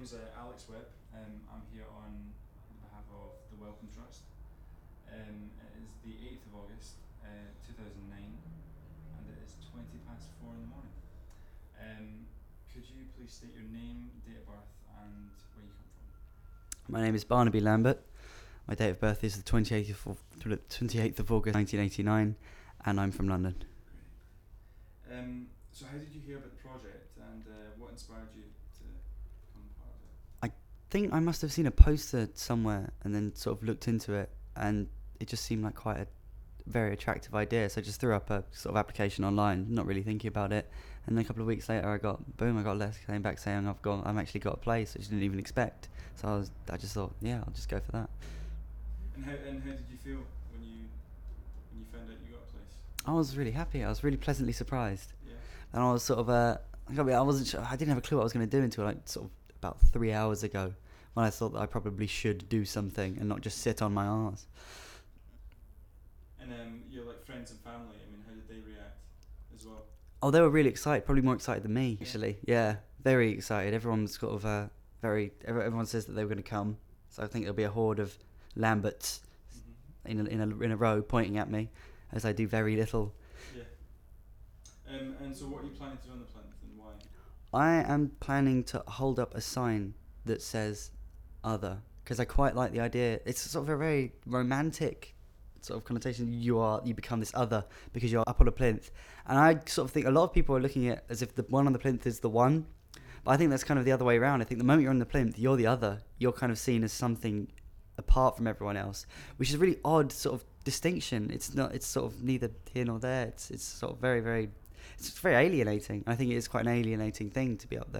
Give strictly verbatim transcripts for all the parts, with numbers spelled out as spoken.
name's uh, Alex Webb. Um, I'm here on behalf of the Wellcome Trust. Um, it is the eighth of August, uh, two thousand nine, and it is twenty past four in the morning. Um, could you please state your name, date of birth, and where you come from? My name is Barnaby Lambert. My date of birth is the twenty-eighth of, twenty-eighth of August nineteen eighty-nine, and I'm from London. Great. Um, so how did you hear about the project, and uh, what inspired you to become part of it? I think I must have seen a poster somewhere and then sort of looked into it, and it just seemed like quite a very attractive idea. So I just threw up a sort of application online, not really thinking about it. And then a couple of weeks later, I got boom, I got a letter came back saying I've got, I'm actually got a place, which I didn't even expect. So I was, I just thought, yeah, I'll just go for that. And how and how did you feel when you when you found out you got a place? I was really happy. I was really pleasantly surprised. Yeah. And I was sort of, uh, I gotta be- I wasn't sure, I didn't have a clue what I was going to do until like sort of about three hours ago, when I thought that I probably should do something and not just sit on my arse. And um, your like friends and family. I mean, how did they react as well? Oh, they were really excited, probably more excited than me, Yeah. actually. Yeah, very excited. Everyone's sort of uh, very, ev- everyone says that they were going to come. So I think there'll be a horde of Lamberts Mm-hmm. in a, in a, in a row pointing at me as I do very little. Yeah. Um, and so, what are you planning to do on the plinth, and why? I am planning to hold up a sign that says other, because I quite like the idea. It's sort of a very romantic sort of connotation. You are, you become this other because you're up on a plinth. And I sort of think a lot of people are looking at it as if the one on the plinth is the one. But I think that's kind of the other way around. I think the moment you're on the plinth, you're the other. You're kind of seen as something apart from everyone else, which is a really odd sort of distinction. It's not, it's sort of neither here nor there. It's, it's sort of very, very, it's very alienating. I think it is quite an alienating thing to be up there.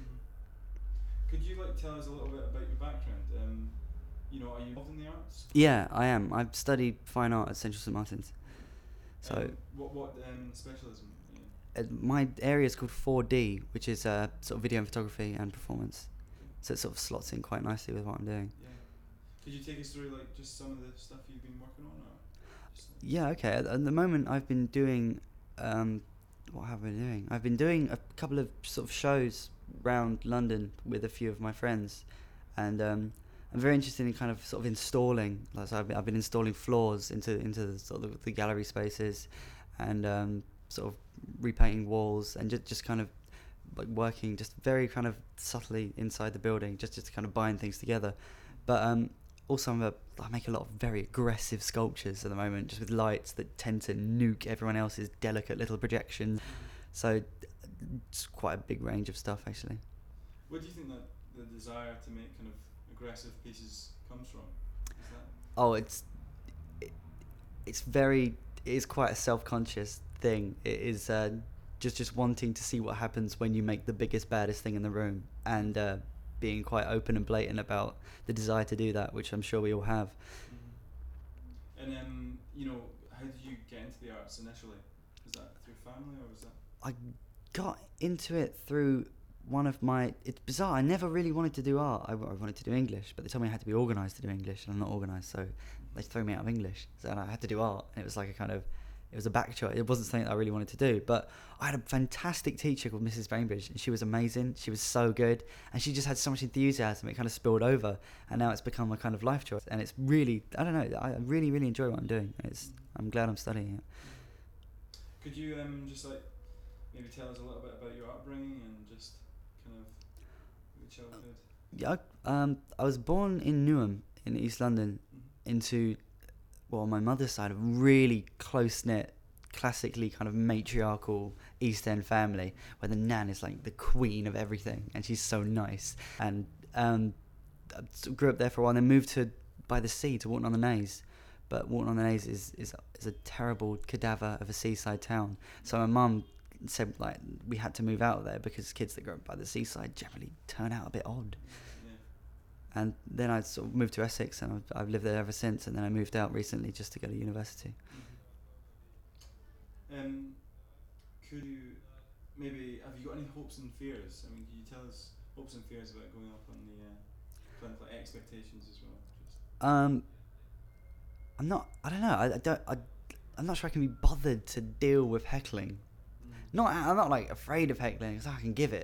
Mm-hmm. Could you like tell us a little bit about your background? Um, you know, are you involved in the arts? Yeah, I am. I've studied fine art at Central Saint Martin's. So Um, what what um, specialism? Are you in? uh, my area is called four D, which is uh, sort of video and photography and performance. So it sort of slots in quite nicely with what I'm doing. Yeah. Could you take us through like just some of the stuff you've been working on, or? Just, like, Yeah, okay. At, at the moment, I've been doing. Um, what have I been doing? I've been doing a couple of sort of shows around London with a few of my friends, and um, I'm very interested in kind of sort of installing. Like, so I've been, I've been installing floors into into the, sort of the gallery spaces, and um, sort of repainting walls, and just just kind of like working just very kind of subtly inside the building, just just kind of bind things together. But um, also, I'm a, I make a lot of very aggressive sculptures at the moment, just with lights that tend to nuke everyone else's delicate little projections. So it's quite a big range of stuff, actually. Where do you think that the desire to make kind of aggressive pieces comes from? Is that? Oh, it's it, it's very it is quite a self-conscious thing. It is uh, just just wanting to see what happens when you make the biggest, baddest thing in the room, and uh, being quite open and blatant about the desire to do that, which I'm sure we all have. Mm-hmm. And um, you know, how did you get into the arts initially? Was that through family, or was that? I got into it through one of my... It's bizarre. I never really wanted to do art. I, w- I wanted to do English, but they told me I had to be organised to do English, and I'm not organised, so they threw me out of English. So I had to do art, and it was like a kind of... It was a back choice. It wasn't something that I really wanted to do, but I had a fantastic teacher called Missus Bainbridge, and she was amazing. She was so good, and she just had so much enthusiasm. It kind of spilled over, and now it's become a kind of life choice. And it's really... I don't know. I really, really enjoy what I'm doing. It's. I'm glad I'm studying it. Could you um just like maybe tell us a little bit about your upbringing and just kind of your childhood? Yeah, I, um, I was born in Newham in East London, Mm-hmm. into, well, on my mother's side, a really close-knit, classically kind of matriarchal East End family, where the nan is like the queen of everything, and she's so nice. And um, I sort of grew up there for a while, and then moved to by the sea to Walton on the Naze. But Walton on the Naze is, is is a terrible cadaver of a seaside town. So my mum said like we had to move out of there because kids that grow up by the seaside generally turn out a bit odd. Yeah. And then I sort of moved to Essex, and I've, I've lived there ever since. And then I moved out recently just to go to university. Mm-hmm. Um, could you maybe have you got any hopes and fears? I mean, can you tell us hopes and fears about going up on the uh, plinth, like expectations as well? Just. Um, I'm not. I don't know. I, I don't. I, I'm not sure I can be bothered to deal with heckling. Mm. Not. I'm not like afraid of heckling because I can give it.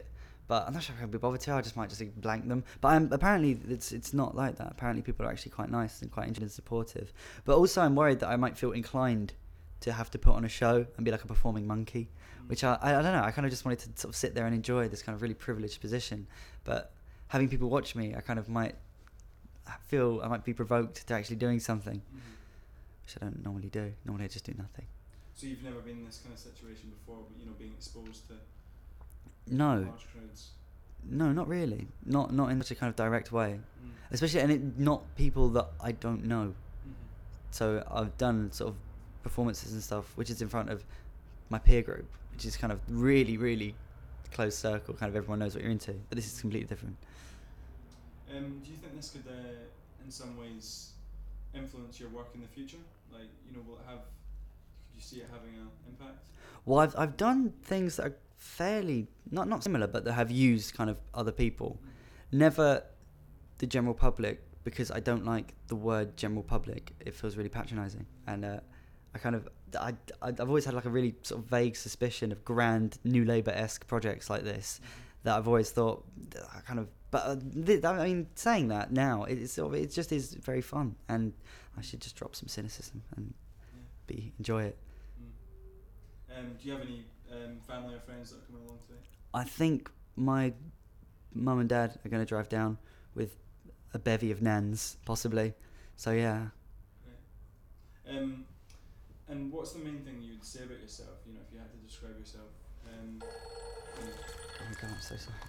but I'm not sure if I'll be bothered to. I just might just like, blank them. But I'm, apparently it's it's not like that. Apparently people are actually quite nice and quite interested and supportive. But also I'm worried that I might feel inclined to have to put on a show and be like a performing monkey, mm. which I, I I don't know. I kind of just wanted to sort of sit there and enjoy this kind of really privileged position. But having people watch me, I kind of might feel I might be provoked to actually doing something, mm-hmm. which I don't normally do. Normally I just do nothing. So you've never been in this kind of situation before, you know, being exposed to no. large crowds? No, not really. Not not in such a kind of direct way. Mm. Especially, and it, not people that I don't know. Mm-hmm. So I've done sort of performances and stuff, which is in front of my peer group, which is kind of really, really close circle, kind of everyone knows what you're into. But this is completely different. Um, do you think this could, uh, in some ways, influence your work in the future? Like, you know, will it have? Could you see it having an impact? Well, I've I've done things that are fairly not not similar, but that have used kind of other people. Mm. Never the general public, because I don't like the word general public. It feels really patronising, and uh, I kind of I I've always had like a really sort of vague suspicion of grand New Labour-esque projects like this, mm-hmm. that I've always thought I kind of. But uh, th- I mean, saying that now, it, it's sort of it just is very fun, and I should just drop some cynicism and yeah. be enjoy it. Mm. Um, do you have any um, family or friends that are coming along today? I think my mum and dad are going to drive down with a bevy of nans, possibly. So yeah. Okay. Um, and what's the main thing you'd say about yourself? You know, if you had to describe yourself. Um, oh my God, I'm so sorry.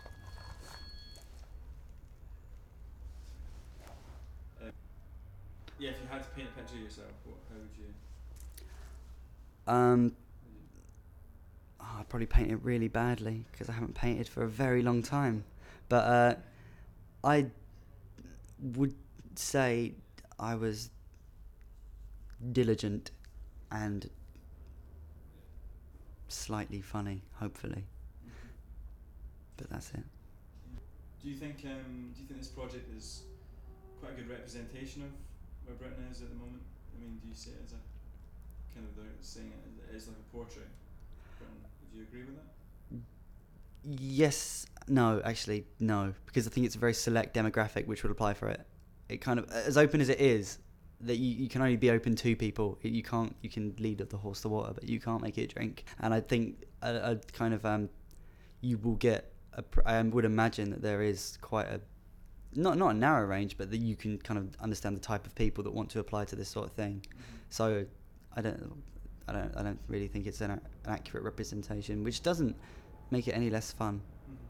Yeah, if you had to paint a picture of yourself, what, how would you? Um, oh, I'd probably paint it really badly because I haven't painted for a very long time. But uh, I would say I was diligent and slightly funny, hopefully. Mm-hmm. But that's it. Do you think? Um, do you think this project is quite a good representation of where Britain is at the moment? I mean, do you see it as a kind of they're saying it as like a portrait? Britain. Would you agree with that? Yes, no, actually, no, because I think it's a very select demographic which would apply for it. It kind of as open as it is, that you, you can only be open to people. You can't you can lead the horse to water, but you can't make it drink. And I think a, a kind of um, you will get. A pr- I would imagine that there is quite a. Not not a narrow range, but that you can kind of understand the type of people that want to apply to this sort of thing. Mm-hmm. So, I don't, I don't, I don't really think it's an, an accurate representation, which doesn't make it any less fun.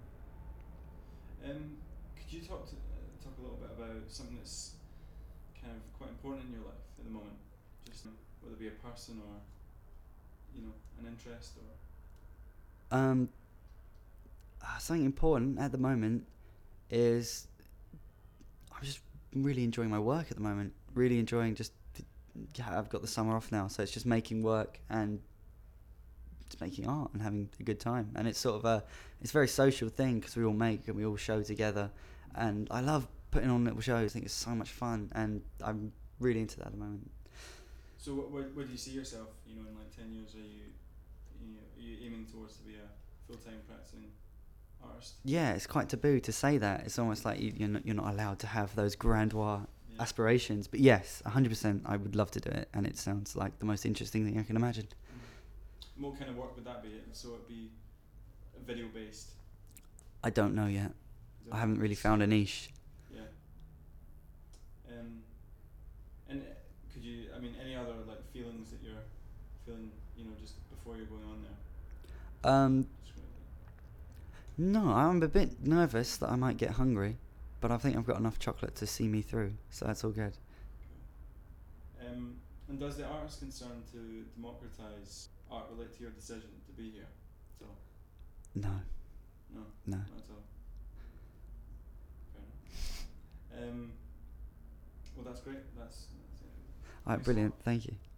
Mm-hmm. Um, could you talk to, uh, talk a little bit about something that's kind of quite important in your life at the moment? Just um, whether it be a person or, you know, an interest or. Um. Uh, something important at the moment is. I'm just really enjoying my work at the moment. Really enjoying just. The, yeah, I've got the summer off now, so it's just making work and just making art and having a good time. And it's sort of a, it's a very social thing because we all make and we all show together. And I love putting on little shows. I think it's so much fun, and I'm really into that at the moment. So, what, where, where do you see yourself? You know, in like ten years, are you, you know, are you aiming towards to be a full-time practicing artist? Yeah, it's quite taboo to say that. It's almost like you, you're not you're not allowed to have those grandiose yeah. aspirations. But yes, one hundred percent, I would love to do it, and it sounds like the most interesting thing I can imagine. Mm-hmm. What kind of work would that be? So it'd be video based? I don't know yet. I haven't really found a niche. Yeah. Um. And could you? I mean, any other like feelings that you're feeling? You know, just before you're going on there. Um. No, I'm a bit nervous that I might get hungry, but I think I've got enough chocolate to see me through, so that's all good. Cool. Um, and does the artist's concern to democratise art relate to your decision to be here? So. No. No. No. Not at all. Fair enough. Um. Well, that's great. That's. that's it. Alright, brilliant. Thank you.